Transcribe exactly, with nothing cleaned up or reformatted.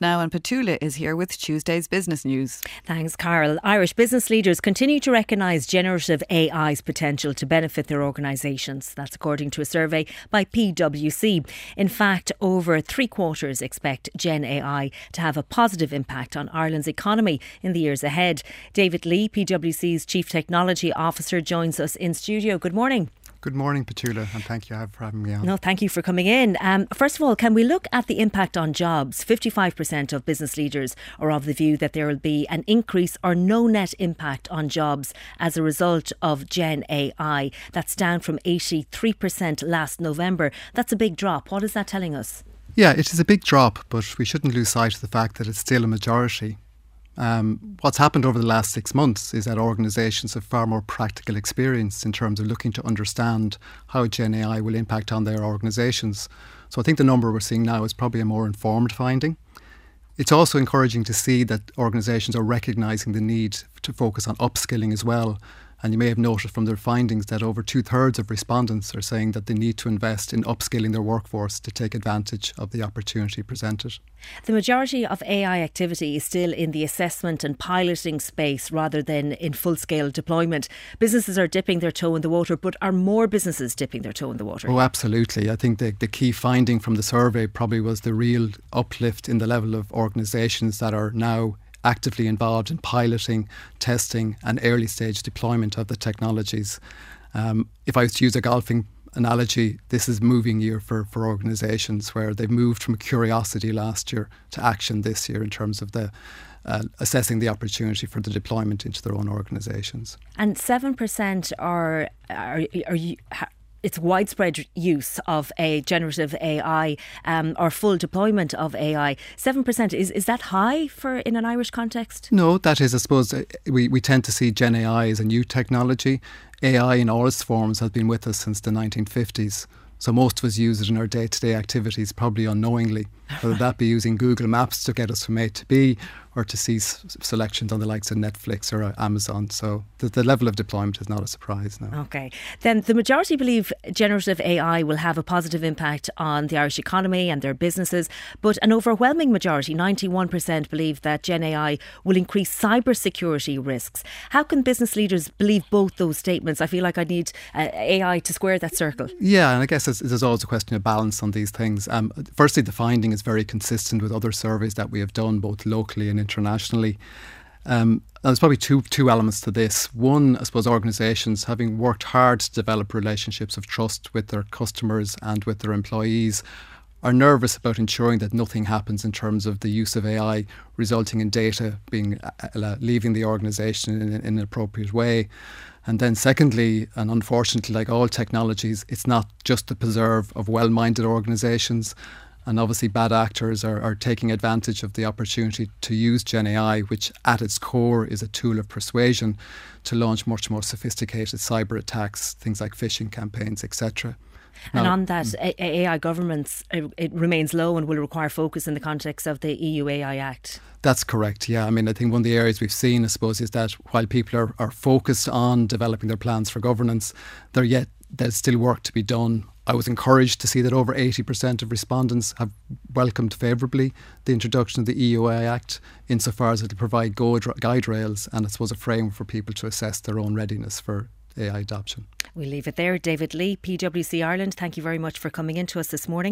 now, and Petula is here with Tuesday's business news. Thanks, Carol. Irish business leaders continue to recognise generative A I's potential to benefit their organisations. That's according to a survey by P W C. In fact, over three quarters expect Gen A I to have a positive impact on Ireland's economy in the years ahead. David Lee, P W C's Chief Technology Officer, joins us in studio. Good morning. Good morning, Petula, and thank you for having me on. No, thank you for coming in. Um, first of all, can we look at the impact on jobs? fifty-five percent of business leaders are of the view that there will be an increase or no net impact on jobs as a result of Gen A I. That's down from eighty-three percent last November. That's a big drop. What is that telling us? Yeah, it is a big drop, but we shouldn't lose sight of the fact that it's still a majority. Um, what's happened over the last six months is that organisations have far more practical experience in terms of looking to understand how Gen A I will impact on their organisations. So I think the number we're seeing now is probably a more informed finding. It's also encouraging to see that organisations are recognising the need to focus on upskilling as well. And you may have noted from their findings that over two thirds of respondents are saying that they need to invest in upskilling their workforce to take advantage of the opportunity presented. The majority of A I activity is still in the assessment and piloting space rather than in full-scale deployment. Businesses are dipping their toe in the water, but are more businesses dipping their toe in the water? Oh, absolutely. I think the, the key finding from the survey probably was the real uplift in the level of organisations that are now actively involved in piloting, testing and early stage deployment of the technologies. Um, if I was to use a golfing analogy, this is moving year for, for organisations where they've moved from curiosity last year to action this year in terms of the uh, assessing the opportunity for the deployment into their own organisations. And seven percent are, are, are you... it's widespread use of a generative A I um, or full deployment of A I. seven percent, is, is that high for in an Irish context? No, that is, I suppose, we, we tend to see Gen A I as a new technology. A I in all its forms has been with us since the nineteen fifties. So most of us use it in our day-to-day activities, probably unknowingly, whether that be using Google Maps to get us from A to B or to see s- selections on the likes of Netflix or Amazon. So the, the level of deployment is not a surprise now. OK. Then the majority believe generative A I will have a positive impact on the Irish economy and their businesses, but an overwhelming majority, ninety-one percent, believe that Gen A I will increase cyber security risks. How can business leaders believe both those statements? I feel like I need uh, A I to square that circle. Yeah, and I guess there's, there's always a question of balance on these things. Um, firstly, the finding is very consistent with other surveys that we have done, both locally and internationally. Um, there's probably two two elements to this. One, I suppose organisations, having worked hard to develop relationships of trust with their customers and with their employees, are nervous about ensuring that nothing happens in terms of the use of A I resulting in data being uh, leaving the organisation in, in an appropriate way. And then secondly, and unfortunately, like all technologies, it's not just the preserve of well-minded organisations. And obviously bad actors are, are taking advantage of the opportunity to use Gen A I, which at its core is a tool of persuasion, to launch much more sophisticated cyber attacks, things like phishing campaigns, et cetera. And Now, on that, A I governance, it remains low and will require focus in the context of the E U A I Act. That's correct, yeah. I mean, I think one of the areas we've seen, I suppose, is that while people are, are focused on developing their plans for governance, there yet there's still work to be done. I was encouraged to see that over eighty percent of respondents have welcomed favourably the introduction of the E U A I Act insofar as it will provide guide rails and I suppose a framework for people to assess their own readiness for A I adoption. We'll leave it there. David Lee, P W C Ireland, thank you very much for coming in to us this morning.